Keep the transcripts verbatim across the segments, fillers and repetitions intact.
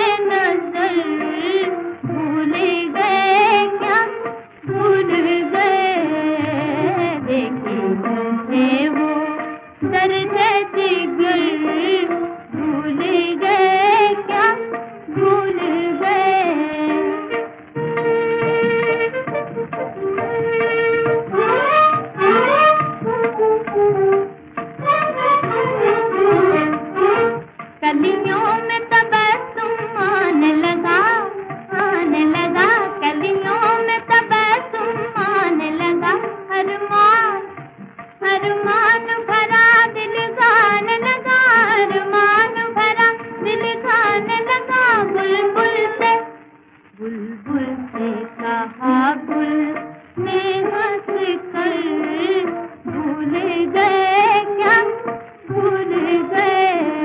नजर भूल गए क्या, भूल गए। देखे थे वो दर्द जिगर भूल गए क्या, भूल गए। कलियों में तबस्सुम आने लगा, आने लगा। कलियों में तबस्सुम आने लगा। अरमान अरमान भरा दिल गाने लगा, अरमान भरा दिल गाने लगा। बुलबुल से बुलबुल से कहा गुल ने हंस कर भूल गए क्या, भूल गए।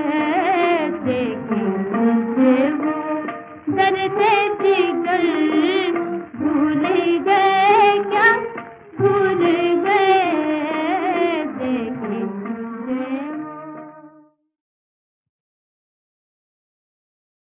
देखे मुझे वो दर्द जिगर भूल गए।